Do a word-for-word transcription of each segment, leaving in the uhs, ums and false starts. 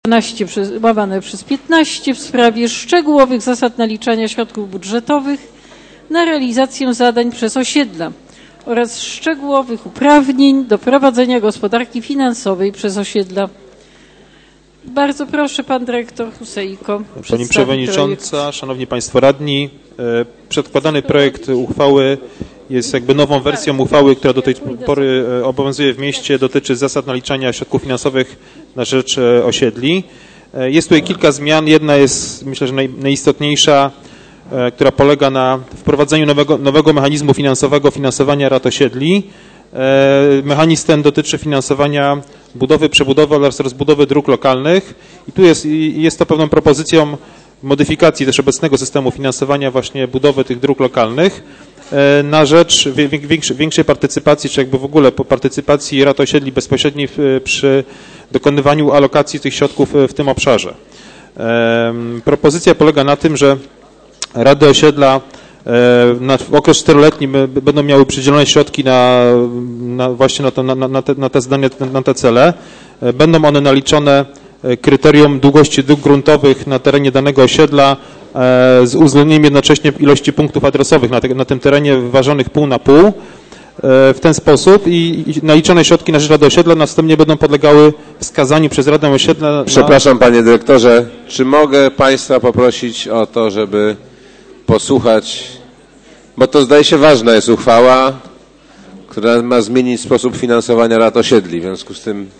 dwanaście łamane przez piętnaście w sprawie szczegółowych zasad naliczania środków budżetowych na realizację zadań przez osiedla oraz szczegółowych uprawnień do prowadzenia gospodarki finansowej przez osiedla. Bardzo proszę, pan dyrektor Husejko. Pani Przewodnicząca, projekt. Szanowni Państwo Radni, przedkładany projekt uchwały jest jakby nową wersją uchwały, która do tej pory obowiązuje w mieście, dotyczy zasad naliczania środków finansowych na rzecz osiedli. Jest tutaj kilka zmian. Jedna jest, myślę, że naj, najistotniejsza, która polega na wprowadzeniu nowego, nowego mechanizmu finansowego finansowania rad osiedli. Mechanizm ten dotyczy finansowania budowy, przebudowy oraz rozbudowy dróg lokalnych i tu jest, jest to pewną propozycją modyfikacji też obecnego systemu finansowania właśnie budowy tych dróg lokalnych na rzecz większej, większej partycypacji, czy jakby w ogóle po partycypacji rad osiedli bezpośredniej przy dokonywaniu alokacji tych środków w tym obszarze. Propozycja polega na tym, że rady osiedla na okres czteroletni będą miały przydzielone środki na, na właśnie na, to, na, na, te, na te zadania, na te cele. Będą one naliczone kryterium długości dróg gruntowych na terenie danego osiedla z uwzględnieniem jednocześnie ilości punktów adresowych na, te, na tym terenie wyważonych pół na pół w ten sposób i, i naliczone środki na rzecz rady osiedla następnie będą podlegały wskazaniu przez radę osiedla. Przepraszam, na... panie dyrektorze, czy mogę państwa poprosić o to, żeby posłuchać, bo to zdaje się ważna jest uchwała, która ma zmienić sposób finansowania rad osiedli, w związku z tym...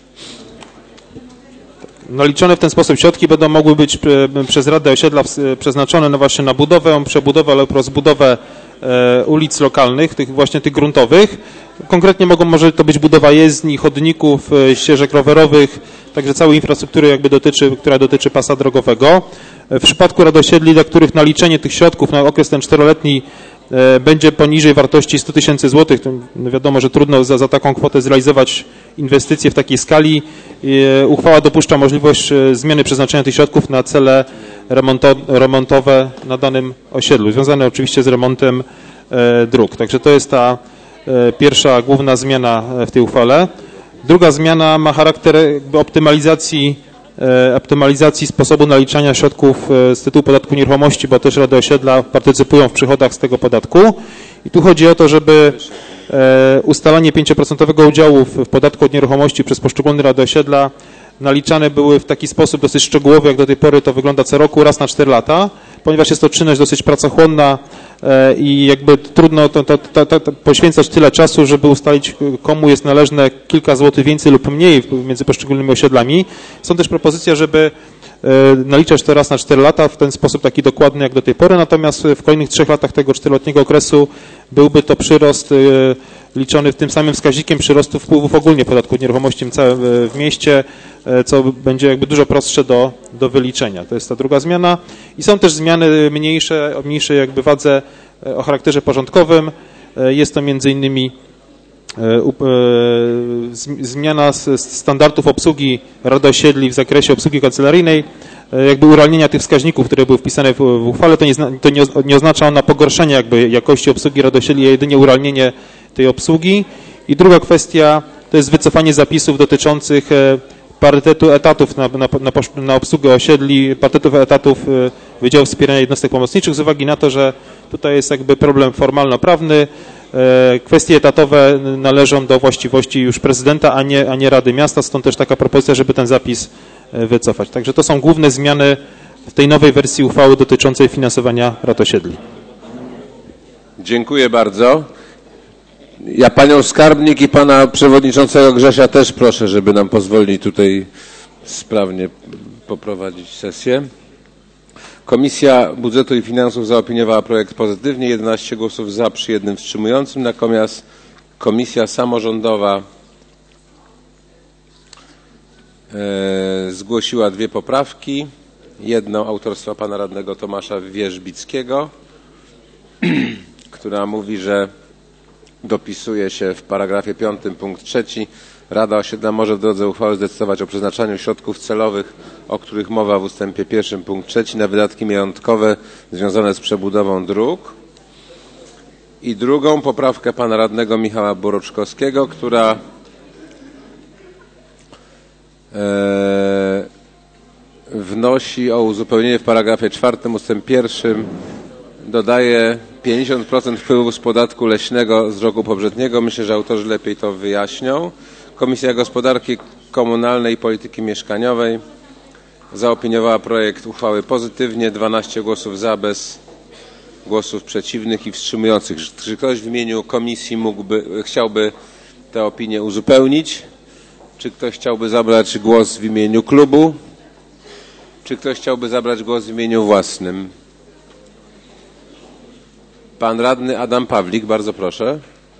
Naliczone w ten sposób środki będą mogły być przez Radę Osiedla przeznaczone no właśnie na budowę, przebudowę lub rozbudowę ulic lokalnych, tych właśnie tych gruntowych. Konkretnie mogą, może to być budowa jezdni, chodników, ścieżek rowerowych, także całej infrastruktury, jakby dotyczy, która dotyczy pasa drogowego. W przypadku rad osiedli, dla których naliczenie tych środków na okres ten czteroletni będzie poniżej wartości sto tysięcy złotych, to wiadomo, że trudno za, za taką kwotę zrealizować inwestycje w takiej skali. Uchwała dopuszcza możliwość zmiany przeznaczenia tych środków na cele remonto, remontowe na danym osiedlu, związane oczywiście z remontem dróg. Także to jest ta pierwsza główna zmiana w tej uchwale. Druga zmiana ma charakter jakby optymalizacji optymalizacji sposobu naliczania środków z tytułu podatku nieruchomości, bo też rady osiedla partycypują w przychodach z tego podatku. I tu chodzi o to, żeby ustalanie pięcioprocentowego udziału w podatku od nieruchomości przez poszczególne rady osiedla naliczane były w taki sposób dosyć szczegółowy, jak do tej pory to wygląda co roku, raz na cztery lata, ponieważ jest to czynność dosyć pracochłonna i jakby trudno to, to, to, to, to poświęcać tyle czasu, żeby ustalić, komu jest należne kilka złotych więcej lub mniej między poszczególnymi osiedlami. Są też propozycje, żeby naliczać to raz na cztery lata w ten sposób taki dokładny jak do tej pory, natomiast w kolejnych trzech latach tego czteroletniego okresu byłby to przyrost liczony w tym samym wskaźnikiem przyrostu wpływów ogólnie podatku od nieruchomości w mieście, co będzie jakby dużo prostsze do, do wyliczenia. To jest ta druga zmiana. I są też zmiany mniejsze, o mniejszej jakby wadze o charakterze porządkowym. Jest to między innymi zmiana standardów obsługi rad osiedli w zakresie obsługi kancelaryjnej, jakby urealnienia tych wskaźników, które były wpisane w, w uchwale. To, nie, to nie, nie oznacza ona pogorszenia jakby jakości obsługi rad osiedli, a jedynie urealnienie tej obsługi. I druga kwestia to jest wycofanie zapisów dotyczących parytetu etatów na, na, na, na obsługę osiedli, parytetów etatów Wydziału Wspierania Jednostek Pomocniczych z uwagi na to, że tutaj jest jakby problem formalno-prawny. Kwestie etatowe należą do właściwości już prezydenta, a nie, a nie Rady Miasta, stąd też taka propozycja, żeby ten zapis wycofać. Także to są główne zmiany w tej nowej wersji uchwały dotyczącej finansowania rad osiedli. Dziękuję bardzo. Ja panią skarbnik i pana przewodniczącego Grzesia też proszę, żeby nam pozwolili tutaj sprawnie poprowadzić sesję. Komisja Budżetu i Finansów zaopiniowała projekt pozytywnie, jedenaście głosów za przy jednym wstrzymującym, natomiast Komisja Samorządowa e, zgłosiła dwie poprawki. Jedną autorstwa pana radnego Tomasza Wierzbickiego, która mówi, że dopisuje się w paragrafie piątym punkt trzeci. Rada Osiedla może w drodze uchwały zdecydować o przeznaczaniu środków celowych, o których mowa w ustępie pierwszym punkt trzeci na wydatki majątkowe związane z przebudową dróg. I drugą poprawkę pana radnego Michała Boroczkowskiego, która e, wnosi o uzupełnienie w paragrafie czwartym ustęp pierwszym. Dodaje pięćdziesiąt procent wpływów z podatku leśnego z roku poprzedniego. Myślę, że autorzy lepiej to wyjaśnią. Komisja Gospodarki Komunalnej i Polityki Mieszkaniowej zaopiniowała projekt uchwały pozytywnie. dwanaście głosów za, bez głosów przeciwnych i wstrzymujących. Czy ktoś w imieniu komisji mógłby, chciałby tę opinię uzupełnić? Czy ktoś chciałby zabrać głos w imieniu klubu? Czy ktoś chciałby zabrać głos w imieniu własnym? Pan radny Adam Pawlik, bardzo proszę.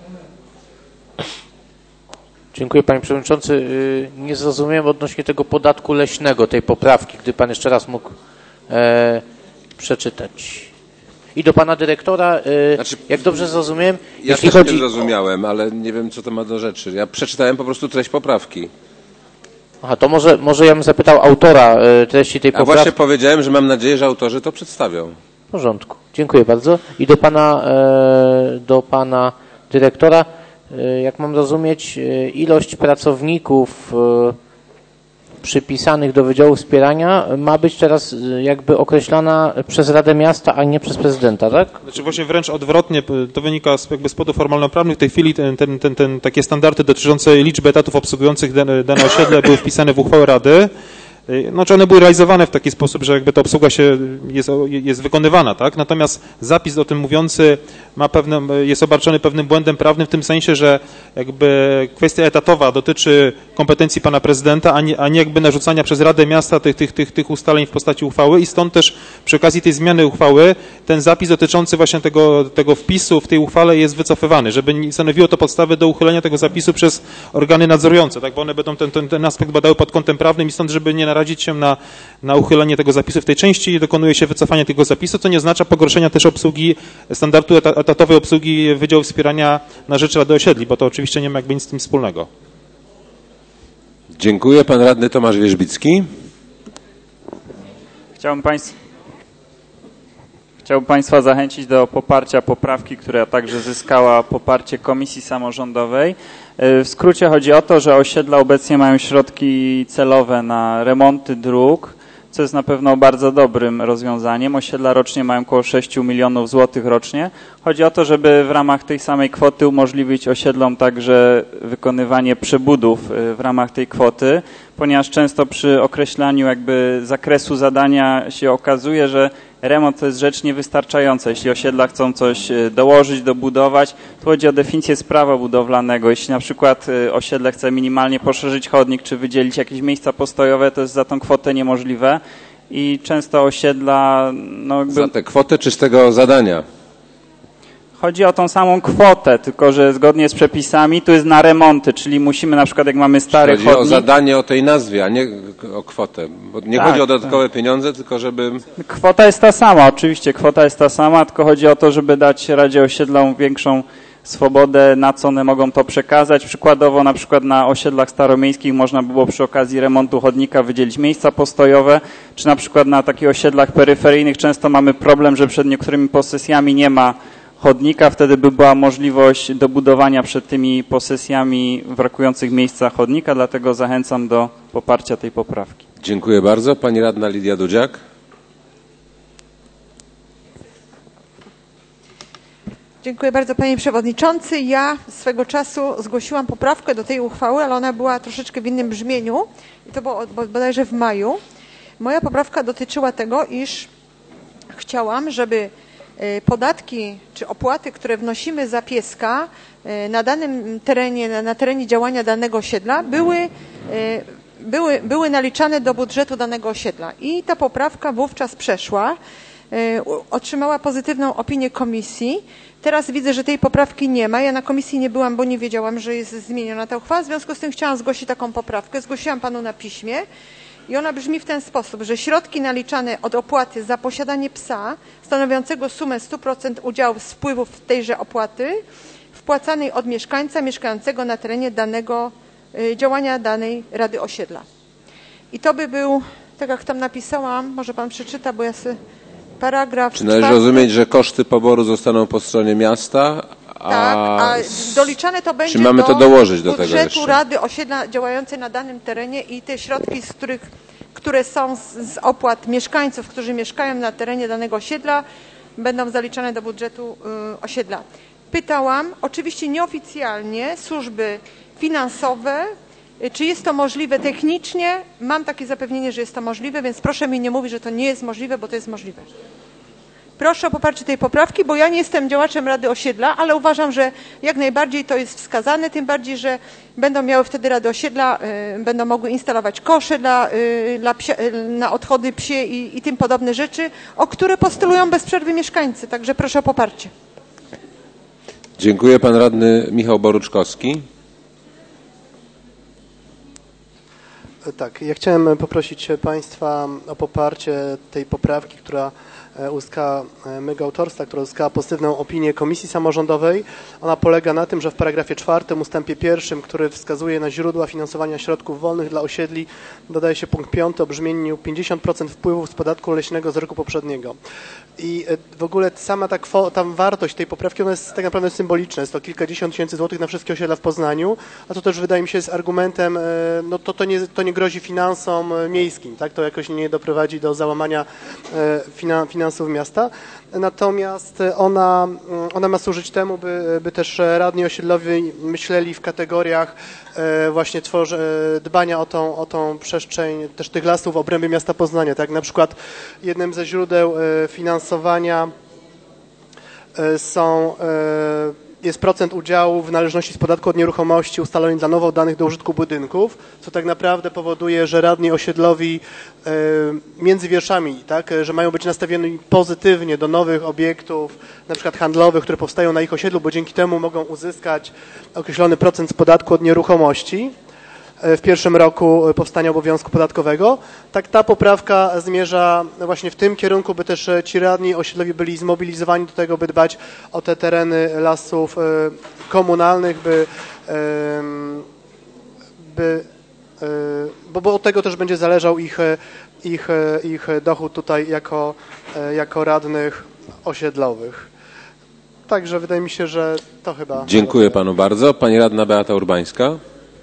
Dziękuję panie przewodniczący. Nie zrozumiałem odnośnie tego podatku leśnego, tej poprawki, gdy pan jeszcze raz mógł e, przeczytać. I do pana dyrektora, e, znaczy, jak dobrze zrozumiałem, ja jeśli też chodzi... nie zrozumiałem, ale nie wiem, co to ma do rzeczy. Ja przeczytałem po prostu treść poprawki. Aha, to może, może ja bym zapytał autora e, treści tej poprawki. A właśnie powiedziałem, że mam nadzieję, że autorzy to przedstawią. W porządku. Dziękuję bardzo. I do pana, e, do pana dyrektora, e, jak mam rozumieć, e, ilość pracowników e, przypisanych do Wydziału Wspierania ma być teraz e, jakby określana przez Radę Miasta, a nie przez prezydenta, tak? Znaczy właśnie wręcz odwrotnie, to wynika z, jakby z podów formalno-prawnych. W tej chwili ten, ten, ten, ten, takie standardy dotyczące liczby etatów obsługujących dane, dane osiedle były wpisane w uchwałę Rady. Znaczy one były realizowane w taki sposób, że jakby ta obsługa się jest, jest wykonywana, tak? Natomiast zapis o tym mówiący ma pewne, jest obarczony pewnym błędem prawnym w tym sensie, że jakby kwestia etatowa dotyczy kompetencji pana prezydenta, a nie, a nie jakby narzucania przez Radę Miasta tych, tych, tych, tych ustaleń w postaci uchwały i stąd też przy okazji tej zmiany uchwały ten zapis dotyczący właśnie tego, tego wpisu w tej uchwale jest wycofywany, żeby nie stanowiło to podstawy do uchylenia tego zapisu przez organy nadzorujące, tak? Bo one będą ten, ten, ten aspekt badały pod kątem prawnym i stąd, żeby nie narazić się na, na uchylenie tego zapisu w tej części, dokonuje się wycofanie tego zapisu, co nie oznacza pogorszenia też obsługi, standardu etatowej obsługi Wydziału Wspierania na rzecz Rady Osiedli, bo to oczywiście nie ma jakby nic z tym wspólnego. Dziękuję. Pan radny Tomasz Wierzbicki. Chciałbym Państwa, chciałbym Państwa zachęcić do poparcia poprawki, która także zyskała poparcie Komisji Samorządowej. W skrócie chodzi o to, że osiedla obecnie mają środki celowe na remonty dróg, co jest na pewno bardzo dobrym rozwiązaniem. Osiedla rocznie mają około sześć milionów złotych rocznie. Chodzi o to, żeby w ramach tej samej kwoty umożliwić osiedlom także wykonywanie przebudów w ramach tej kwoty, ponieważ często przy określaniu jakby zakresu zadania się okazuje, że remont to jest rzecz niewystarczająca. Jeśli osiedla chcą coś dołożyć, dobudować, to chodzi o definicję prawa budowlanego. Jeśli na przykład osiedle chce minimalnie poszerzyć chodnik, czy wydzielić jakieś miejsca postojowe, to jest za tą kwotę niemożliwe i często osiedla... No jakby... Za tę kwotę czy z tego zadania? Chodzi o tą samą kwotę, tylko że zgodnie z przepisami tu jest na remonty, czyli musimy na przykład jak mamy stary chodzi chodnik... Chodzi o zadanie o tej nazwie, a nie o kwotę. Bo nie tak, chodzi o dodatkowe tak. pieniądze, tylko żeby... Kwota jest ta sama, oczywiście kwota jest ta sama, tylko chodzi o to, żeby dać Radzie Osiedlom większą swobodę, na co one mogą to przekazać. Przykładowo na przykład na osiedlach staromiejskich można było przy okazji remontu chodnika wydzielić miejsca postojowe, czy na przykład na takich osiedlach peryferyjnych często mamy problem, że przed niektórymi posesjami nie ma chodnika, wtedy by była możliwość dobudowania przed tymi posesjami w brakujących miejscach chodnika, dlatego zachęcam do poparcia tej poprawki. Dziękuję bardzo. Pani radna Lidia Dudziak. Dziękuję bardzo panie przewodniczący. Ja swego czasu zgłosiłam poprawkę do tej uchwały, ale ona była troszeczkę w innym brzmieniu i to było bodajże w maju. Moja poprawka dotyczyła tego, iż chciałam, żeby podatki czy opłaty, które wnosimy za pieska na danym terenie, na terenie działania danego osiedla były, były, były naliczane do budżetu danego osiedla. I ta poprawka wówczas przeszła, otrzymała pozytywną opinię komisji. Teraz widzę, że tej poprawki nie ma. Ja na komisji nie byłam, bo nie wiedziałam, że jest zmieniona ta uchwała. W związku z tym chciałam zgłosić taką poprawkę. Zgłosiłam panu na piśmie. I ona brzmi w ten sposób, że środki naliczane od opłaty za posiadanie psa stanowiącego sumę stu procent udziału z wpływów tejże opłaty wpłacanej od mieszkańca mieszkającego na terenie danego y, działania danej Rady Osiedla. I to by był, tak jak tam napisałam, może pan przeczyta, bo ja sobie paragraf... Czy należy czwarty, rozumieć, że koszty poboru zostaną po stronie miasta? A... Tak, a doliczane to będzie Czy mamy do to dołożyć do tego budżetu jeszcze? Rady Osiedla działającej na danym terenie i te środki, z których które są z, z opłat mieszkańców, którzy mieszkają na terenie danego osiedla, będą zaliczane do budżetu y, osiedla. Pytałam, oczywiście nieoficjalnie, służby finansowe, y, czy jest to możliwe technicznie. Mam takie zapewnienie, że jest to możliwe, więc proszę mi nie mówić, że to nie jest możliwe, bo to jest możliwe. Proszę o poparcie tej poprawki, bo ja nie jestem działaczem Rady Osiedla, ale uważam, że jak najbardziej to jest wskazane, tym bardziej, że będą miały wtedy Rady Osiedla, y, będą mogły instalować kosze dla, y, dla psia, y, na odchody psie i, i tym podobne rzeczy, o które postulują bez przerwy mieszkańcy. Także proszę o poparcie. Dziękuję. Pan radny Michał Boruczkowski. Tak, ja chciałem poprosić Państwa o poparcie tej poprawki, która uzyskała mego autorstwa, która uzyskała pozytywną opinię Komisji Samorządowej. Ona polega na tym, że w paragrafie czwartym ustępie pierwszym, który wskazuje na źródła finansowania środków wolnych dla osiedli, dodaje się punkt piąty o brzmieniu pięćdziesiąt procent wpływów z podatku leśnego z roku poprzedniego. I w ogóle sama ta tam wartość tej poprawki, ona jest tak naprawdę symboliczna. Jest to kilkadziesiąt tysięcy złotych na wszystkie osiedla w Poznaniu, a to też wydaje mi się jest argumentem, no to, to, nie, to nie grozi finansom miejskim, tak? To jakoś nie doprowadzi do załamania finansów miasta. Natomiast ona, ona ma służyć temu, by, by też radni osiedlowi myśleli w kategoriach właśnie tworzy, dbania o tą, o tą przestrzeń też tych lasów w obrębie miasta Poznania. Tak? Na przykład jednym ze źródeł finansowania są, jest procent udziału w należności z podatku od nieruchomości ustalony dla nowo oddanych do użytku budynków, co tak naprawdę powoduje, że radni osiedlowi między wierszami, tak, że mają być nastawieni pozytywnie do nowych obiektów, na przykład handlowych, które powstają na ich osiedlu, bo dzięki temu mogą uzyskać określony procent z podatku od nieruchomości w pierwszym roku powstania obowiązku podatkowego. Tak ta poprawka zmierza właśnie w tym kierunku, by też ci radni osiedlowi byli zmobilizowani do tego, by dbać o te tereny lasów komunalnych, by, by bo, bo od tego też będzie zależał ich, ich, ich dochód tutaj jako, jako radnych osiedlowych. Także wydaje mi się, że to chyba... Dziękuję panu bardzo. Pani radna Beata Urbańska.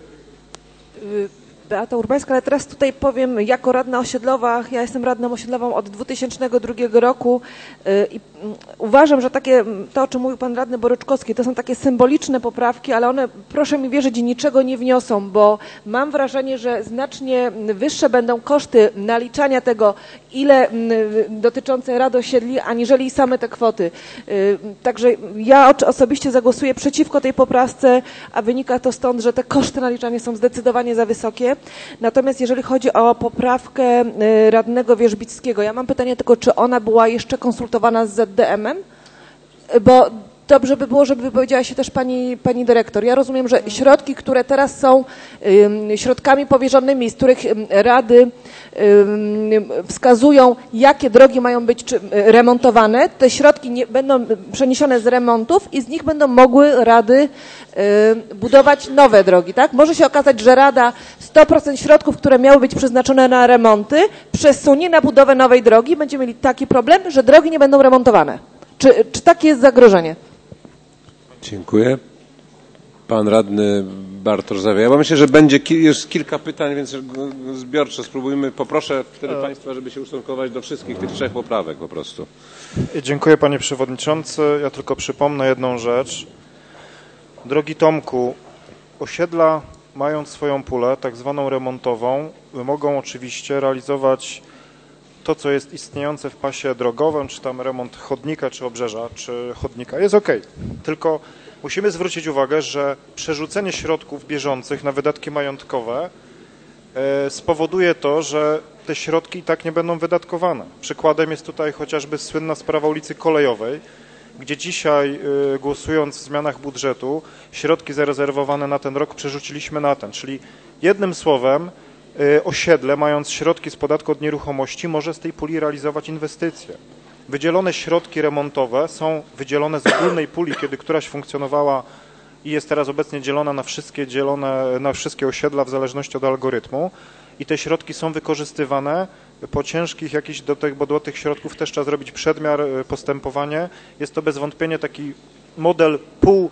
Beata Urbańska, ale teraz tutaj powiem, jako radna osiedlowa, ja jestem radną osiedlową od dwa tysiące drugiego roku i uważam, że takie, to o czym mówił pan radny Boruczkowski, to są takie symboliczne poprawki, ale one, proszę mi wierzyć, niczego nie wniosą, bo mam wrażenie, że znacznie wyższe będą koszty naliczania tego, ile dotyczące rad osiedli, aniżeli same te kwoty. Także ja osobiście zagłosuję przeciwko tej poprawce, a wynika to stąd, że te koszty naliczania są zdecydowanie za wysokie. Natomiast jeżeli chodzi o poprawkę radnego Wierzbickiego, ja mam pytanie tylko, czy ona była jeszcze konsultowana z Z D M em? Bo dobrze by było, żeby wypowiedziała się też pani, pani dyrektor. Ja rozumiem, że środki, które teraz są y, środkami powierzonymi, z których y, rady y, wskazują, jakie drogi mają być czy, y, remontowane, te środki nie, będą przeniesione z remontów i z nich będą mogły rady y, budować nowe drogi. Tak? Może się okazać, że rada sto procent środków, które miały być przeznaczone na remonty, przesunie na budowę nowej drogi. Będziemy mieli taki problem, że drogi nie będą remontowane. Czy, czy takie jest zagrożenie? Dziękuję. Pan radny Bartosz Zawia. Ja myślę, że będzie już kilka pytań, więc zbiorczo spróbujmy. Poproszę wtedy Państwa, żeby się ustosunkować do wszystkich tych trzech poprawek po prostu. Dziękuję panie przewodniczący. Ja tylko przypomnę jedną rzecz. Drogi Tomku, osiedla mając swoją pulę, tak zwaną remontową, mogą oczywiście realizować to, co jest istniejące w pasie drogowym, czy tam remont chodnika, czy obrzeża, czy chodnika, jest ok. Tylko musimy zwrócić uwagę, że przerzucenie środków bieżących na wydatki majątkowe e, spowoduje to, że te środki i tak nie będą wydatkowane. Przykładem jest tutaj chociażby słynna sprawa ulicy Kolejowej, gdzie dzisiaj y, głosując w zmianach budżetu środki zarezerwowane na ten rok przerzuciliśmy na ten, czyli jednym słowem y, osiedle mając środki z podatku od nieruchomości może z tej puli realizować inwestycje. Wydzielone środki remontowe są wydzielone z ogólnej puli, kiedy któraś funkcjonowała i jest teraz obecnie dzielona na wszystkie, dzielone, na wszystkie osiedla w zależności od algorytmu i te środki są wykorzystywane po ciężkich jakichś, do tych, bo do tych środków też trzeba zrobić przedmiar, postępowanie. Jest to bez wątpienia taki model pół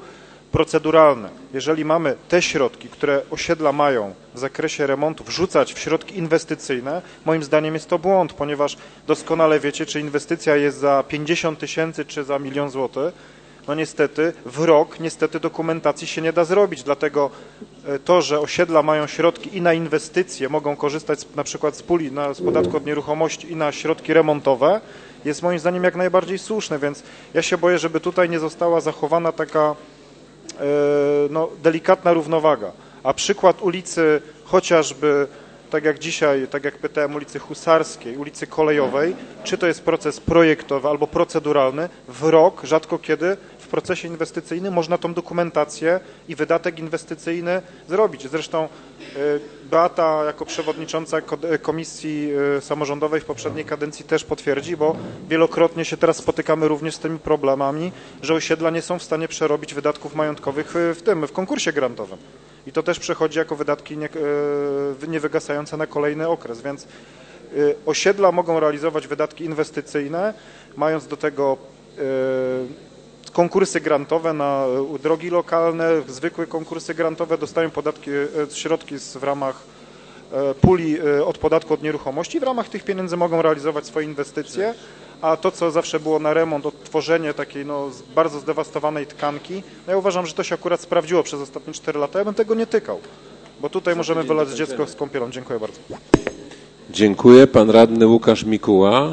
proceduralne. Jeżeli mamy te środki, które osiedla mają w zakresie remontu, wrzucać w środki inwestycyjne, moim zdaniem jest to błąd, ponieważ doskonale wiecie, czy inwestycja jest za pięćdziesiąt tysięcy, czy za milion złotych. No niestety w rok niestety dokumentacji się nie da zrobić, dlatego to, że osiedla mają środki i na inwestycje, mogą korzystać z, na przykład z puli na, z podatku od nieruchomości i na środki remontowe, jest moim zdaniem jak najbardziej słuszne, więc ja się boję, żeby tutaj nie została zachowana taka e, no, delikatna równowaga. A przykład ulicy chociażby, tak jak dzisiaj, tak jak pytałem, ulicy Husarskiej, ulicy Kolejowej, czy to jest proces projektowy albo proceduralny, w rok, rzadko kiedy w procesie inwestycyjnym można tą dokumentację i wydatek inwestycyjny zrobić. Zresztą Beata jako przewodnicząca Komisji Samorządowej w poprzedniej kadencji też potwierdzi, bo wielokrotnie się teraz spotykamy również z tymi problemami, że osiedla nie są w stanie przerobić wydatków majątkowych w tym, w konkursie grantowym. I to też przechodzi jako wydatki nie, niewygasające na kolejny okres, więc osiedla mogą realizować wydatki inwestycyjne, mając do tego konkursy grantowe na drogi lokalne, zwykłe konkursy grantowe, dostają podatki, środki w ramach puli od podatku od nieruchomości i w ramach tych pieniędzy mogą realizować swoje inwestycje, a to, co zawsze było na remont, odtworzenie takiej no, bardzo zdewastowanej tkanki, no ja uważam, że to się akurat sprawdziło przez ostatnie cztery lata, ja bym tego nie tykał, bo tutaj możemy wylać dziecko z kąpielą. Dziękuję bardzo. Dziękuję. Pan radny Łukasz Mikuła.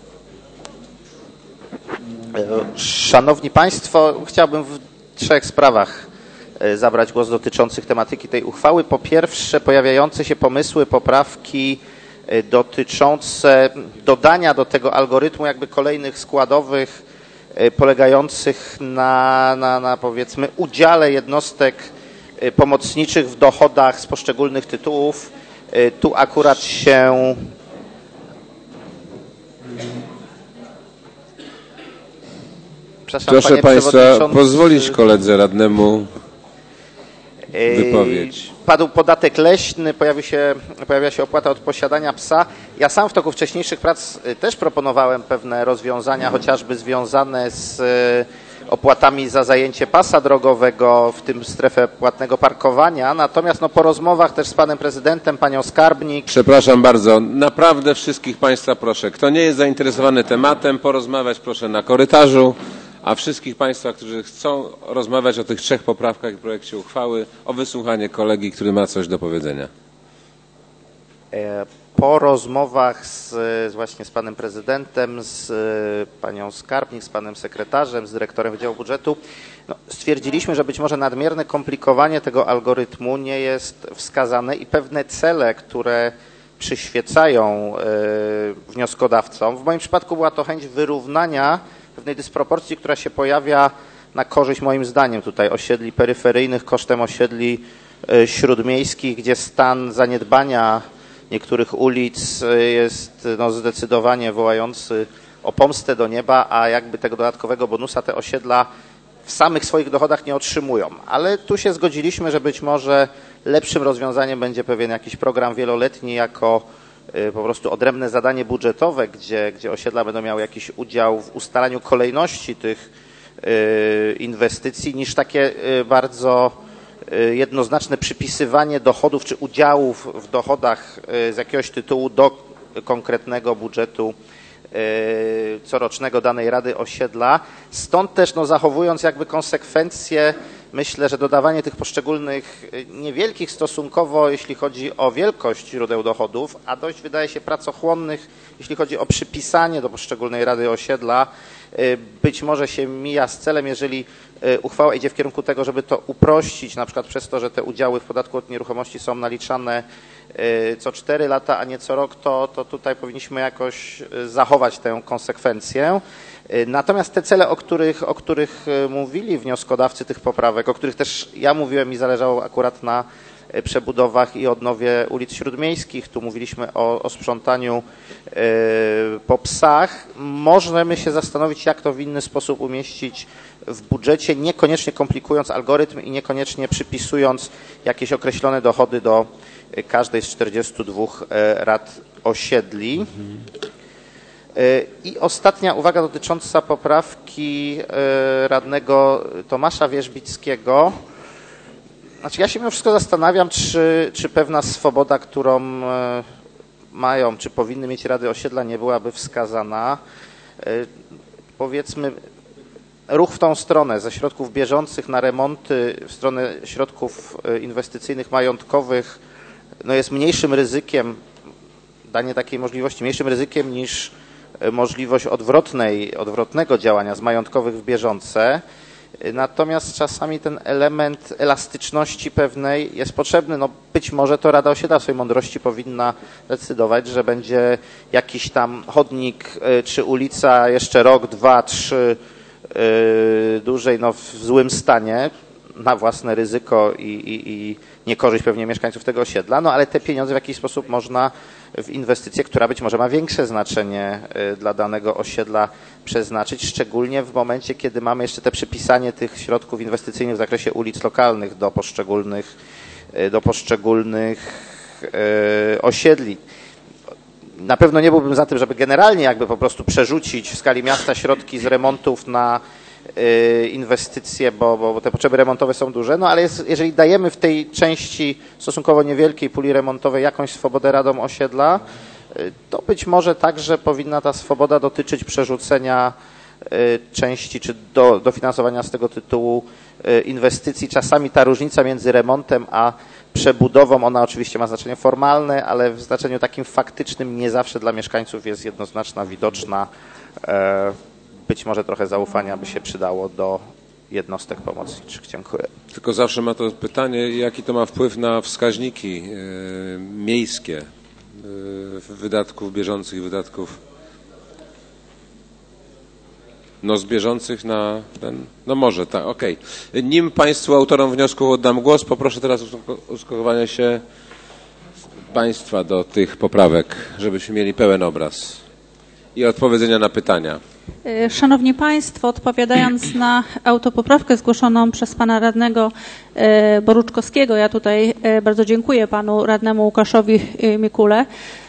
Szanowni Państwo, chciałbym w trzech sprawach zabrać głos dotyczących tematyki tej uchwały. Po pierwsze, pojawiające się pomysły, poprawki dotyczące dodania do tego algorytmu jakby kolejnych składowych polegających na, na, na powiedzmy udziale jednostek pomocniczych w dochodach z poszczególnych tytułów. Tu akurat się Proszę Państwa, pozwolić koledze radnemu wypowiedź. Padł podatek leśny, pojawi się, pojawia się opłata od posiadania psa. Ja sam w toku wcześniejszych prac też proponowałem pewne rozwiązania, chociażby związane z opłatami za zajęcie pasa drogowego, w tym strefę płatnego parkowania. Natomiast no, po rozmowach też z panem prezydentem, panią skarbnik. Przepraszam bardzo, naprawdę wszystkich Państwa proszę, kto nie jest zainteresowany tematem, porozmawiać proszę na korytarzu. A wszystkich Państwa, którzy chcą rozmawiać o tych trzech poprawkach i projekcie uchwały, o wysłuchanie kolegi, który ma coś do powiedzenia. Po rozmowach z, z właśnie z panem prezydentem, z panią skarbnik, z panem sekretarzem, z dyrektorem Wydziału Budżetu, no, stwierdziliśmy, że być może nadmierne komplikowanie tego algorytmu nie jest wskazane i pewne cele, które przyświecają y, wnioskodawcom. W moim przypadku była to chęć wyrównania pewnej dysproporcji, która się pojawia na korzyść moim zdaniem tutaj osiedli peryferyjnych kosztem osiedli śródmiejskich, gdzie stan zaniedbania niektórych ulic jest no, zdecydowanie wołający o pomstę do nieba, a jakby tego dodatkowego bonusa te osiedla w samych swoich dochodach nie otrzymują. Ale tu się zgodziliśmy, że być może lepszym rozwiązaniem będzie pewien jakiś program wieloletni jako po prostu odrębne zadanie budżetowe, gdzie, gdzie osiedla będą miały jakiś udział w ustalaniu kolejności tych inwestycji, niż takie bardzo jednoznaczne przypisywanie dochodów czy udziałów w dochodach z jakiegoś tytułu do konkretnego budżetu corocznego danej Rady Osiedla. Stąd też no, zachowując jakby konsekwencje, myślę, że dodawanie tych poszczególnych niewielkich stosunkowo, jeśli chodzi o wielkość źródeł dochodów, a dość wydaje się pracochłonnych, jeśli chodzi o przypisanie do poszczególnej Rady Osiedla, być może się mija z celem, jeżeli uchwała idzie w kierunku tego, żeby to uprościć, na przykład przez to, że te udziały w podatku od nieruchomości są naliczane co cztery lata, a nie co rok, to, to tutaj powinniśmy jakoś zachować tę konsekwencję. Natomiast te cele, o których, o których mówili wnioskodawcy tych poprawek, o których też ja mówiłem, mi zależało akurat na przebudowach i odnowie ulic śródmiejskich, tu mówiliśmy o, o sprzątaniu po psach, możemy się zastanowić, jak to w inny sposób umieścić w budżecie, niekoniecznie komplikując algorytm i niekoniecznie przypisując jakieś określone dochody do każdej z czterdziestu dwóch rad osiedli. I ostatnia uwaga dotycząca poprawki radnego Tomasza Wierzbickiego. Znaczy ja się mimo wszystko zastanawiam, czy, czy pewna swoboda, którą mają, czy powinny mieć rady osiedla, nie byłaby wskazana. Powiedzmy, ruch w tą stronę ze środków bieżących na remonty w stronę środków inwestycyjnych, majątkowych, no jest mniejszym ryzykiem, danie takiej możliwości, mniejszym ryzykiem niż możliwość odwrotnej, odwrotnego działania z majątkowych w bieżące. Natomiast czasami ten element elastyczności pewnej jest potrzebny. No być może to Rada Osiedla w swojej mądrości powinna decydować, że będzie jakiś tam chodnik czy ulica jeszcze rok, dwa, trzy yy, dłużej no, w złym stanie na własne ryzyko i, i, i niekorzyść pewnie mieszkańców tego osiedla, no ale te pieniądze w jakiś sposób można w inwestycję, która być może ma większe znaczenie dla danego osiedla przeznaczyć, szczególnie w momencie, kiedy mamy jeszcze te przypisanie tych środków inwestycyjnych w zakresie ulic lokalnych do poszczególnych, do poszczególnych osiedli. Na pewno nie byłbym za tym, żeby generalnie jakby po prostu przerzucić w skali miasta środki z remontów na inwestycje, bo, bo te potrzeby remontowe są duże, no ale jest, jeżeli dajemy w tej części stosunkowo niewielkiej puli remontowej jakąś swobodę radom osiedla, to być może także powinna ta swoboda dotyczyć przerzucenia części czy do, dofinansowania z tego tytułu inwestycji. Czasami ta różnica między remontem a przebudową, ona oczywiście ma znaczenie formalne, ale w znaczeniu takim faktycznym nie zawsze dla mieszkańców jest jednoznaczna, widoczna. Być może trochę zaufania by się przydało do jednostek pomocniczych. Dziękuję. Tylko zawsze ma to pytanie, jaki to ma wpływ na wskaźniki y, miejskie y, wydatków bieżących i wydatków no z bieżących na ten, no może, tak, okej. Okay. Nim Państwu autorom wniosku oddam głos, poproszę teraz o ustosunkowanie się Państwa do tych poprawek, żebyśmy mieli pełen obraz i odpowiedzenia na pytania. Szanowni Państwo, odpowiadając na autopoprawkę zgłoszoną przez pana radnego Boruczkowskiego, ja tutaj bardzo dziękuję panu radnemu Łukaszowi Mikule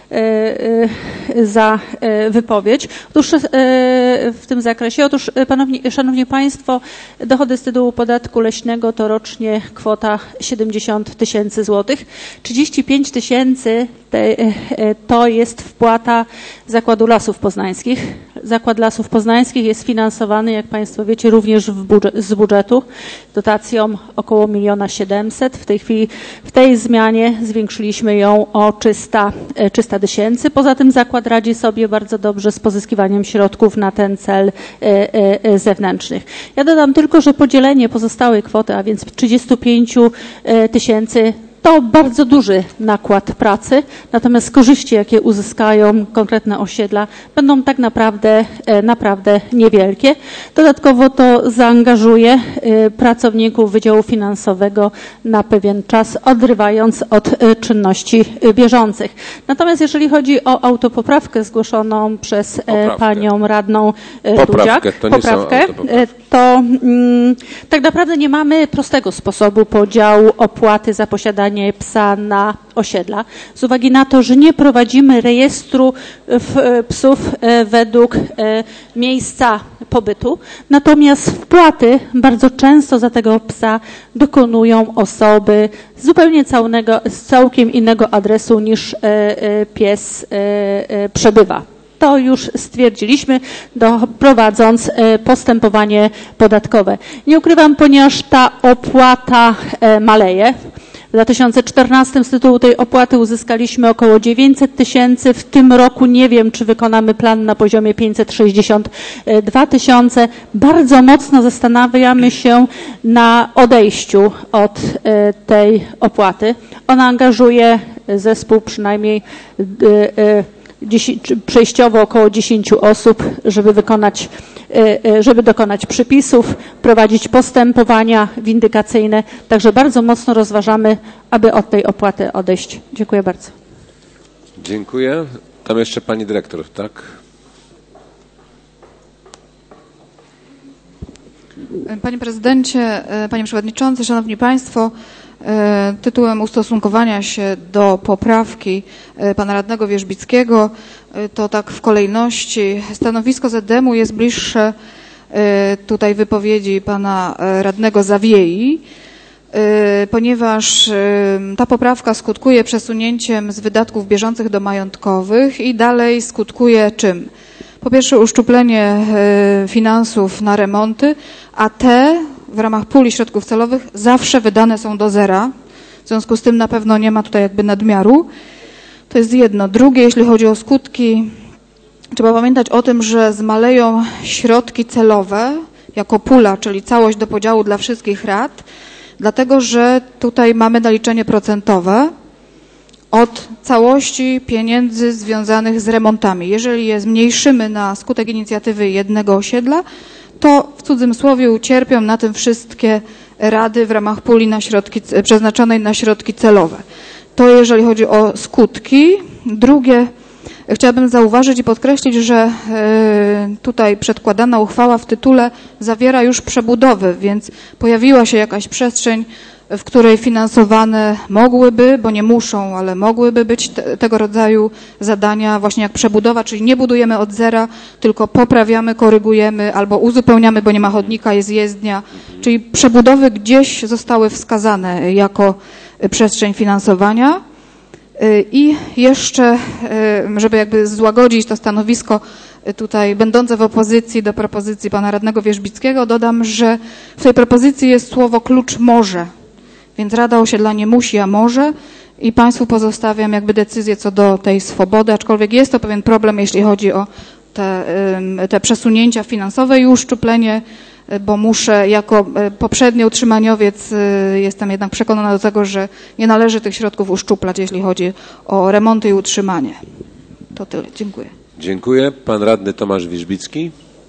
za wypowiedź. Otóż w tym zakresie, otóż panowni, szanowni Państwo, dochody z tytułu podatku leśnego to rocznie kwota siedemdziesiąt tysięcy złotych. trzydzieści pięć tysięcy to jest wpłata Zakładu Lasów Poznańskich. Zakład Lasów Poznańskich jest finansowany, jak Państwo wiecie, również w budżet, z budżetu dotacją około miliona siedemset. W tej chwili, w tej zmianie zwiększyliśmy ją o trzysta tysięcy. Poza tym zakład radzi sobie bardzo dobrze z pozyskiwaniem środków na ten cel zewnętrznych. Ja dodam tylko, że podzielenie pozostałej kwoty, a więc trzydzieści pięć tysięcy, to bardzo duży nakład pracy, natomiast korzyści, jakie uzyskają konkretne osiedla, będą tak naprawdę, naprawdę niewielkie. Dodatkowo to zaangażuje pracowników Wydziału Finansowego na pewien czas, odrywając od czynności bieżących. Natomiast jeżeli chodzi o autopoprawkę zgłoszoną przez poprawkę. panią radną Dudziak, to poprawkę, to mm, tak naprawdę nie mamy prostego sposobu podziału opłaty za posiadanie psa na osiedla. Z uwagi na to, że nie prowadzimy rejestru psów według miejsca pobytu, natomiast wpłaty bardzo często za tego psa dokonują osoby z zupełnie całego, z całkiem innego adresu niż pies przebywa. To już stwierdziliśmy, do, prowadząc postępowanie podatkowe. Nie ukrywam, ponieważ ta opłata maleje. W dwa tysiące czternastym z tytułu tej opłaty uzyskaliśmy około dziewięćset tysięcy. W tym roku nie wiem, czy wykonamy plan na poziomie pięćset sześćdziesiąt dwa tysiące. Bardzo mocno zastanawiamy się na odejściu od tej opłaty. Ona angażuje zespół przynajmniej przejściowo około dziesięciu osób, żeby wykonać, żeby dokonać przypisów, prowadzić postępowania windykacyjne. Także bardzo mocno rozważamy, aby od tej opłaty odejść. Dziękuję bardzo. Dziękuję. Tam jeszcze pani dyrektor, tak? Panie prezydencie, panie przewodniczący, szanowni państwo, tytułem ustosunkowania się do poprawki pana radnego Wierzbickiego, to tak w kolejności stanowisko Z D M-u jest bliższe tutaj wypowiedzi pana radnego Zawiei, ponieważ ta poprawka skutkuje przesunięciem z wydatków bieżących do majątkowych i dalej skutkuje czym? Po pierwsze uszczuplenie finansów na remonty, a te w ramach puli środków celowych zawsze wydane są do zera. W związku z tym na pewno nie ma tutaj jakby nadmiaru. To jest jedno. Drugie, jeśli chodzi o skutki, trzeba pamiętać o tym, że zmaleją środki celowe jako pula, czyli całość do podziału dla wszystkich rad, dlatego że tutaj mamy naliczenie procentowe od całości pieniędzy związanych z remontami. Jeżeli je zmniejszymy na skutek inicjatywy jednego osiedla, to w cudzym słowie ucierpią na tym wszystkie rady w ramach puli na środki, przeznaczonej na środki celowe. To jeżeli chodzi o skutki. Drugie, chciałabym zauważyć i podkreślić, że tutaj przedkładana uchwała w tytule zawiera już przebudowy, więc pojawiła się jakaś przestrzeń, w której finansowane mogłyby, bo nie muszą, ale mogłyby być te, tego rodzaju zadania właśnie jak przebudowa, czyli nie budujemy od zera, tylko poprawiamy, korygujemy albo uzupełniamy, bo nie ma chodnika, jest jezdnia, czyli przebudowy gdzieś zostały wskazane jako przestrzeń finansowania. I jeszcze, żeby jakby złagodzić to stanowisko tutaj będące w opozycji do propozycji pana radnego Wierzbickiego, dodam, że w tej propozycji jest słowo klucz może. Więc Rada Osiedla nie musi, a może i Państwu pozostawiam jakby decyzję co do tej swobody, aczkolwiek jest to pewien problem, jeśli chodzi o te, te przesunięcia finansowe i uszczuplenie, bo muszę jako poprzedni utrzymaniowiec jestem jednak przekonana do tego, że nie należy tych środków uszczuplać, jeśli chodzi o remonty i utrzymanie. To tyle. Dziękuję. Dziękuję. Pan radny Tomasz Wierzbicki.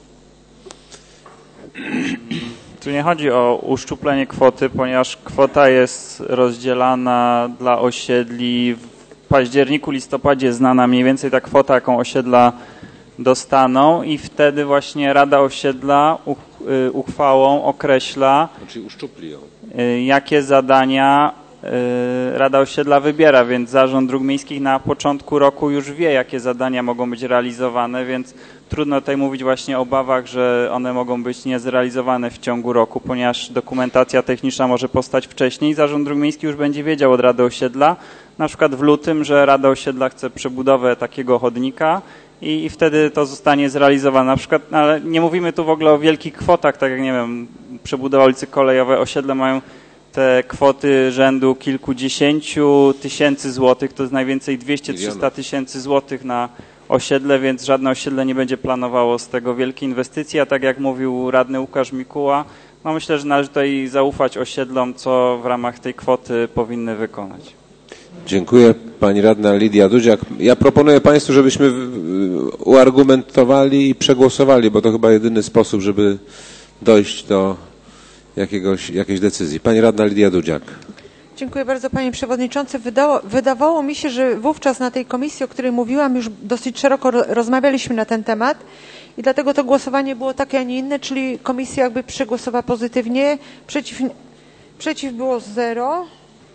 Tu nie chodzi o uszczuplenie kwoty, ponieważ kwota jest rozdzielana dla osiedli. W październiku, listopadzie znana mniej więcej ta kwota, jaką osiedla dostaną i wtedy właśnie Rada Osiedla uchwałą określa, czyli uszczupli ją, jakie zadania Rada Osiedla wybiera, więc Zarząd Dróg Miejskich na początku roku już wie, jakie zadania mogą być realizowane, więc trudno tutaj mówić właśnie o obawach, że one mogą być niezrealizowane w ciągu roku, ponieważ dokumentacja techniczna może powstać wcześniej. Zarząd Dróg Miejskich już będzie wiedział od Rady Osiedla, na przykład w lutym, że Rada Osiedla chce przebudowę takiego chodnika i, i wtedy to zostanie zrealizowane. Na przykład, ale nie mówimy tu w ogóle o wielkich kwotach, tak jak nie wiem, przebudowa ulicy Kolejowej, osiedle mają te kwoty rzędu kilkudziesięciu tysięcy złotych, to jest najwięcej dwieście do trzystu tysięcy złotych na osiedle, więc żadne osiedle nie będzie planowało z tego wielkiej inwestycji, a tak jak mówił radny Łukasz Mikuła, no myślę, że należy tutaj zaufać osiedlom, co w ramach tej kwoty powinny wykonać. Dziękuję. Pani radna Lidia Dudziak. Ja proponuję Państwu, żebyśmy uargumentowali i przegłosowali, bo to chyba jedyny sposób, żeby dojść do jakiegoś, jakiejś decyzji. Pani radna Lidia Dudziak. Dziękuję bardzo Panie Przewodniczący. Wydało, wydawało mi się, że wówczas na tej komisji, o której mówiłam, już dosyć szeroko rozmawialiśmy na ten temat i dlatego to głosowanie było takie, a nie inne, czyli komisja jakby przegłosowała pozytywnie, przeciw, przeciw było zero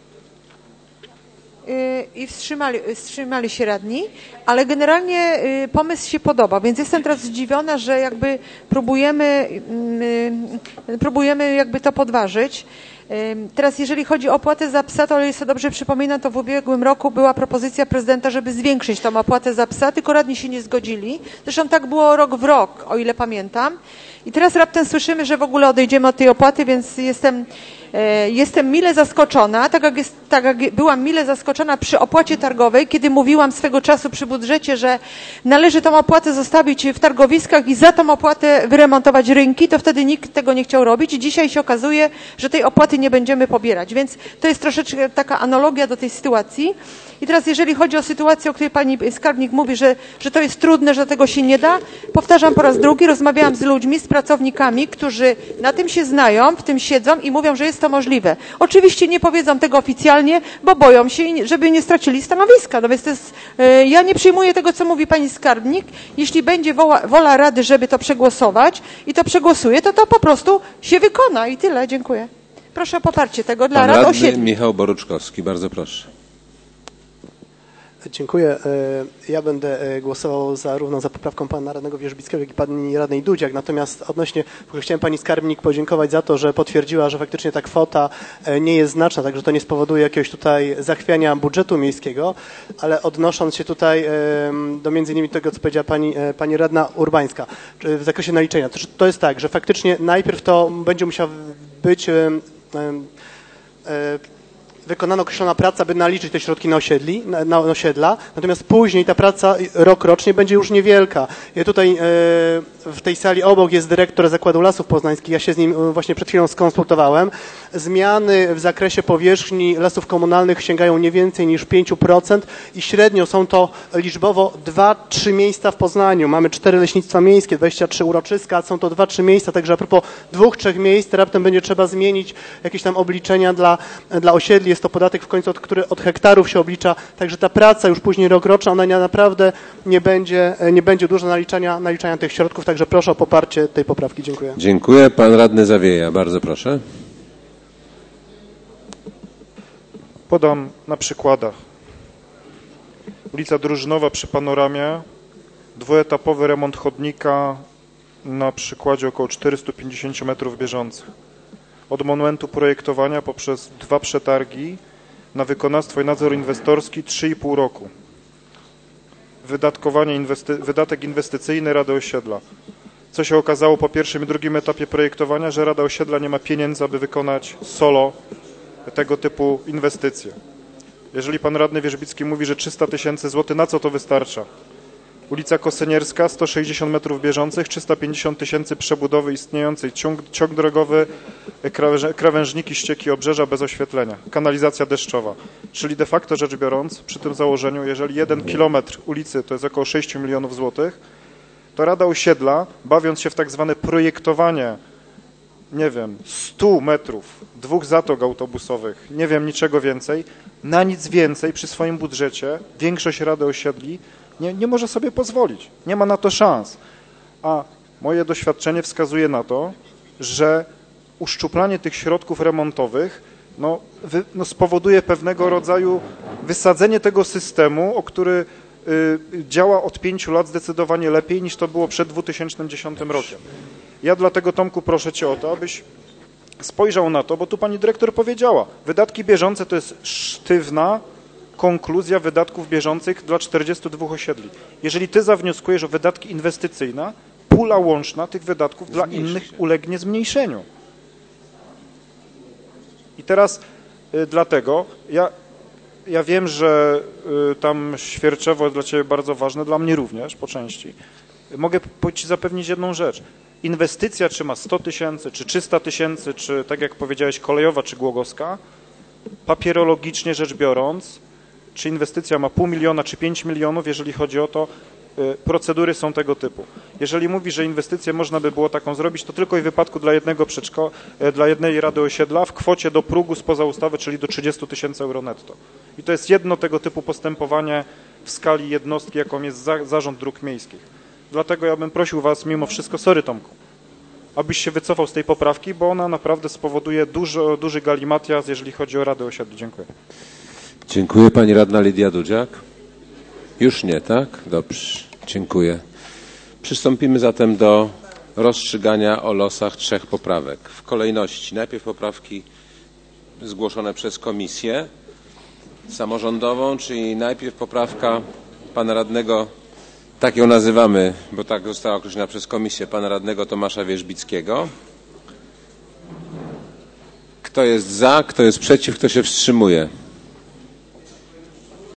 i wstrzymali, wstrzymali się radni, ale generalnie pomysł się podoba, więc jestem teraz zdziwiona, że jakby próbujemy, próbujemy jakby to podważyć. Teraz jeżeli chodzi o opłatę za psa, to o ile sobie dobrze przypominam, to w ubiegłym roku była propozycja prezydenta, żeby zwiększyć tą opłatę za psa, tylko radni się nie zgodzili. Zresztą tak było rok w rok, o ile pamiętam. I teraz raptem słyszymy, że w ogóle odejdziemy od tej opłaty, więc jestem, e, jestem mile zaskoczona, tak jak, jest, tak jak byłam mile zaskoczona przy opłacie targowej, kiedy mówiłam swego czasu przy budżecie, że należy tą opłatę zostawić w targowiskach i za tą opłatę wyremontować rynki, to wtedy nikt tego nie chciał robić i dzisiaj się okazuje, że tej opłaty nie będziemy pobierać, więc to jest troszeczkę taka analogia do tej sytuacji. I teraz jeżeli chodzi o sytuację, o której pani skarbnik mówi, że, że to jest trudne, że tego się nie da, powtarzam po raz drugi, rozmawiałam z ludźmi, z pracownikami, którzy na tym się znają, w tym siedzą i mówią, że jest to możliwe. Oczywiście nie powiedzą tego oficjalnie, bo boją się, żeby nie stracili stanowiska. No więc to jest, yy, ja nie przyjmuję tego, co mówi pani skarbnik. Jeśli będzie wola, wola Rady, żeby to przegłosować i to przegłosuje, to to po prostu się wykona i tyle. Dziękuję. Proszę o poparcie tego dla Pan rad radny osiedli. Michał Boruczkowski, bardzo proszę. Dziękuję. Ja będę głosował zarówno za poprawką pana radnego Wierzbickiego, jak i pani radnej Dudziak. Natomiast odnośnie, chciałem pani skarbnik podziękować za to, że potwierdziła, że faktycznie ta kwota nie jest znaczna, także to nie spowoduje jakiegoś tutaj zachwiania budżetu miejskiego, ale odnosząc się tutaj do między innymi tego, co powiedziała pani, pani radna Urbańska w zakresie naliczenia. To, to jest tak, że faktycznie najpierw to będzie musiała być wykonana określona praca, by naliczyć te środki na, osiedli, na, na osiedla, natomiast później ta praca rok rocznie będzie już niewielka. Ja tutaj e, w tej sali obok jest dyrektor Zakładu Lasów Poznańskich, ja się z nim właśnie przed chwilą skonsultowałem. Zmiany w zakresie powierzchni lasów komunalnych sięgają nie więcej niż pięć procent i średnio są to liczbowo dwa trzy miejsca w Poznaniu. Mamy cztery leśnictwa miejskie, dwadzieścia trzy uroczyska, są to dwa trzy miejsca, także a propos dwóch, trzech miejsc, raptem będzie trzeba zmienić jakieś tam obliczenia dla, dla osiedli. Jest to podatek w końcu, od, który od hektarów się oblicza, także ta praca już później rokroczna, ona naprawdę nie będzie, nie będzie dużo naliczania, naliczania tych środków, także proszę o poparcie tej poprawki. Dziękuję. Dziękuję. Pan radny Zawieja, bardzo proszę. Podam na przykładach. Ulica Drużynowa przy Panoramie, dwuetapowy remont chodnika na przykładzie około czterysta pięćdziesiąt metrów bieżących. Od momentu projektowania poprzez dwa przetargi na wykonawstwo i nadzór inwestorski trzy i pół roku. Wydatkowanie inwesty wydatek inwestycyjny Rady Osiedla. Co się okazało po pierwszym i drugim etapie projektowania, że Rada Osiedla nie ma pieniędzy, aby wykonać solo tego typu inwestycje. Jeżeli pan radny Wierzbicki mówi, że trzysta tysięcy złotych, na co to wystarcza? Ulica Kosynierska, sto sześćdziesiąt metrów bieżących, trzysta pięćdziesiąt tysięcy przebudowy istniejącej, ciąg, ciąg drogowy, krawężniki, ścieki, obrzeża bez oświetlenia, kanalizacja deszczowa. Czyli de facto rzecz biorąc, przy tym założeniu, jeżeli jeden kilometr ulicy to jest około sześć milionów złotych, to Rada Osiedla, bawiąc się w tak zwane projektowanie, nie wiem, stu metrów, dwóch zatok autobusowych, nie wiem, niczego więcej, na nic więcej przy swoim budżecie większość Rady Osiedli Nie, nie może sobie pozwolić. Nie ma na to szans. A moje doświadczenie wskazuje na to, że uszczuplanie tych środków remontowych no, wy, no, spowoduje pewnego rodzaju wysadzenie tego systemu, o który y, działa od pięciu lat zdecydowanie lepiej niż to było przed dwa tysiące dziesiątym rokiem. Ja dlatego, Tomku, proszę cię o to, abyś spojrzał na to, bo tu pani dyrektor powiedziała, wydatki bieżące to jest sztywna konkluzja wydatków bieżących dla czterdziestu dwóch osiedli. Jeżeli ty zawnioskujesz o wydatki inwestycyjne, pula łączna tych wydatków Zmniejszy dla innych się. ulegnie zmniejszeniu. I teraz y, dlatego ja, ja wiem, że y, tam Świerczewo jest dla ciebie bardzo ważne, dla mnie również po części. Mogę ci zapewnić jedną rzecz. Inwestycja, czy ma sto tysięcy, czy trzysta tysięcy, czy tak jak powiedziałeś, kolejowa, czy głogowska, papierologicznie rzecz biorąc, czy inwestycja ma pół miliona, czy pięć milionów, jeżeli chodzi o to, y, procedury są tego typu. Jeżeli mówi, że inwestycję można by było taką zrobić, to tylko i w wypadku dla jednego przedszko, y, dla jednej Rady Osiedla w kwocie do progu spoza ustawy, czyli do trzydziestu tysięcy euro netto. I to jest jedno tego typu postępowanie w skali jednostki, jaką jest za, Zarząd Dróg Miejskich. Dlatego ja bym prosił was mimo wszystko, sorry Tomku, abyś się wycofał z tej poprawki, bo ona naprawdę spowoduje dużo, duży galimatias, jeżeli chodzi o Radę Osiedli. Dziękuję. Dziękuję. Pani radna Lidia Dudziak. Już nie, tak? Dobrze. Dziękuję. Przystąpimy zatem do rozstrzygania o losach trzech poprawek. W kolejności najpierw poprawki zgłoszone przez komisję samorządową, czyli najpierw poprawka pana radnego, tak ją nazywamy, bo tak została określona przez komisję, pana radnego Tomasza Wierzbickiego. Kto jest za, kto jest przeciw, kto się wstrzymuje?